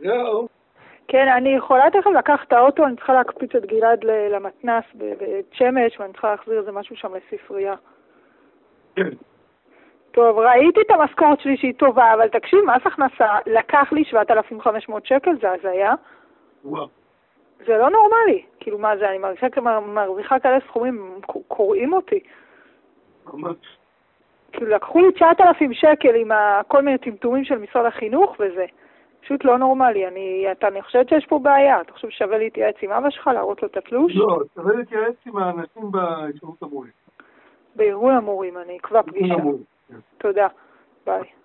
זהו. כן, אני יכולה תכף לקחת את האוטו, אני צריכה להקפיץ את גלעד למתנס בבית שמש, ואני צריכה להחזיר איזה משהו שם לספרייה. כן. טוב, ראיתי את המשכורת שלי שהיא טובה, אבל תקשיב, מס הכנסה לקח לי 7,500 שקל, זה הזיה. וואו. זה לא נורמלי. כאילו, מה זה, אני מרוויחה כאלה סכומים, קוראים אותי. ממש. כאילו, לקחו לי 9,000 שקל עם כל מיני טמטומים של משרד החינוך וזה. פשוט לא נורמלי. אני חושבת שיש פה בעיה. אתה חושב ששווה להתייעץ עם אבא שלך, להראות לו את התלוש? לא, שווה להתייעץ עם האנשים בהשתלמות המורים. בארגון המורים, אני אקבע פגישה. תודה. ביי.